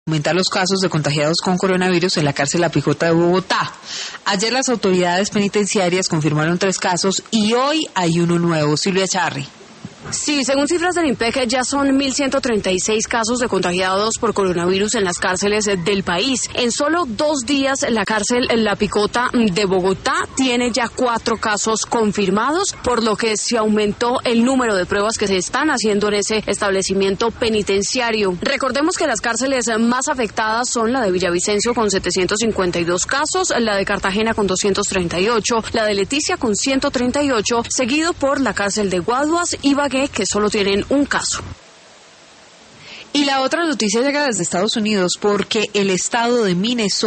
Aumentar los casos de contagiados con coronavirus en la cárcel La Picota de Bogotá. Ayer las autoridades penitenciarias confirmaron 3 casos y hoy hay uno nuevo. Silvia Charri. Sí, según cifras del INPEC, ya son 1.136 casos de contagiados por coronavirus en las cárceles del país. En solo 2 días, la cárcel La Picota de Bogotá tiene ya 4 casos confirmados, por lo que se aumentó el número de pruebas que se están haciendo en ese establecimiento penitenciario. Recordemos que las cárceles más afectadas son la de Villavicencio con 752 casos, la de Cartagena con 238, la de Leticia con 138, seguido por la cárcel de Guaduas y Ibagué, que solo tienen un caso. Y la otra noticia llega desde Estados Unidos porque el estado de Minnesota